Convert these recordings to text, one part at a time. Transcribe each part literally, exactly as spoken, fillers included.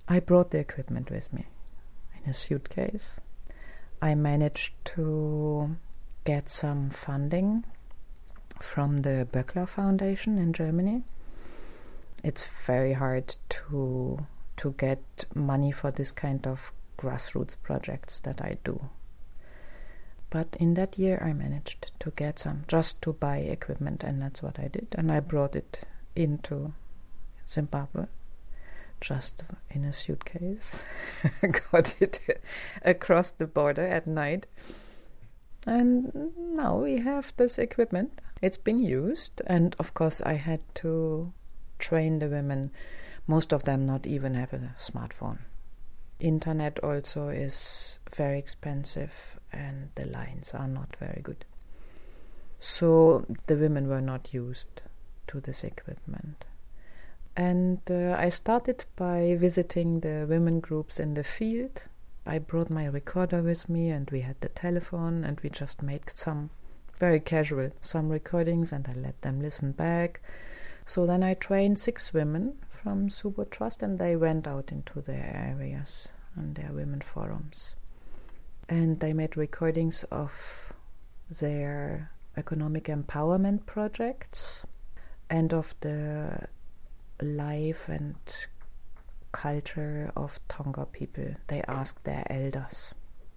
I brought the equipment with me in a suitcase. I managed to get some funding from the Böckler Foundation in Germany. It's very hard to to get money for this kind of grassroots projects that I do. But in that year I managed to get some, just to buy equipment, and that's what I did. And I brought it into Zimbabwe, just in a suitcase. Got it across the border at night. And now we have this equipment. It's been used, and of course I had to train the women. Most of them not even have a smartphone. Internet also is very expensive and the lines are not very good. So the women were not used to this equipment. And uh, I started by visiting the women groups in the field. I brought my recorder with me and we had the telephone and we just made some very casual, some recordings, and I let them listen back. So then I trained six women from Subud Trust, and they went out into their areas and their women forums. And they made recordings of their economic empowerment projects and of the life and culture of Tonga people. They asked their elders.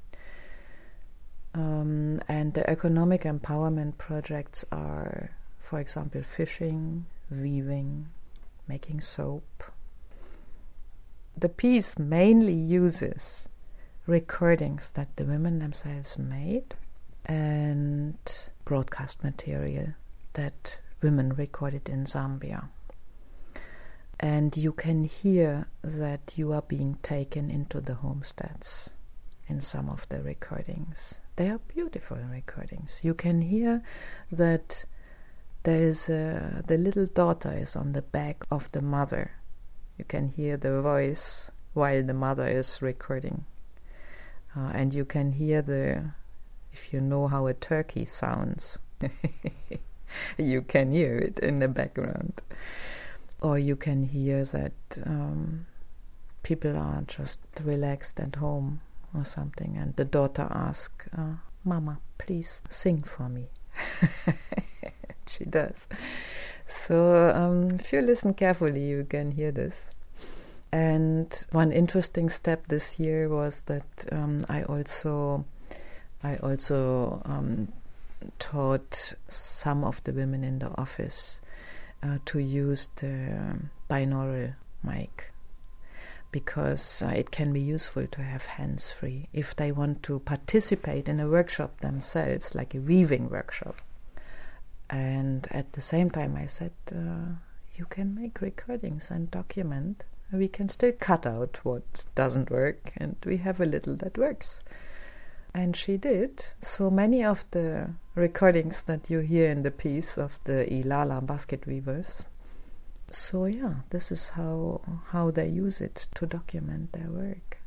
Um, and the economic empowerment projects are, for example, fishing, weaving, making soap. The piece mainly uses recordings that the women themselves made and broadcast material that women recorded in Zambia. And you can hear that you are being taken into the homesteads in some of the recordings. They are beautiful recordings. You can hear that there is a, the little daughter is on the back of the mother. You can hear the voice while the mother is recording. Uh, and you can hear the, if you know how a turkey sounds, you can hear it in the background. Or you can hear that um, people are just relaxed at home or something, and the daughter asks, uh, Mama, please sing for me. She does. So um, if you listen carefully, you can hear this. And one interesting step this year was that um, I also, I also um, taught some of the women in the office uh, to use the binaural mic, because uh, it can be useful to have hands-free if they want to participate in a workshop themselves, like a weaving workshop. And at the same time I said, uh, you can make recordings and document. We can still cut out what doesn't work, and we have a little that works. And she did. So many of the recordings that you hear in the piece of the Ilala basket weavers. So yeah, this is how how they use it to document their work.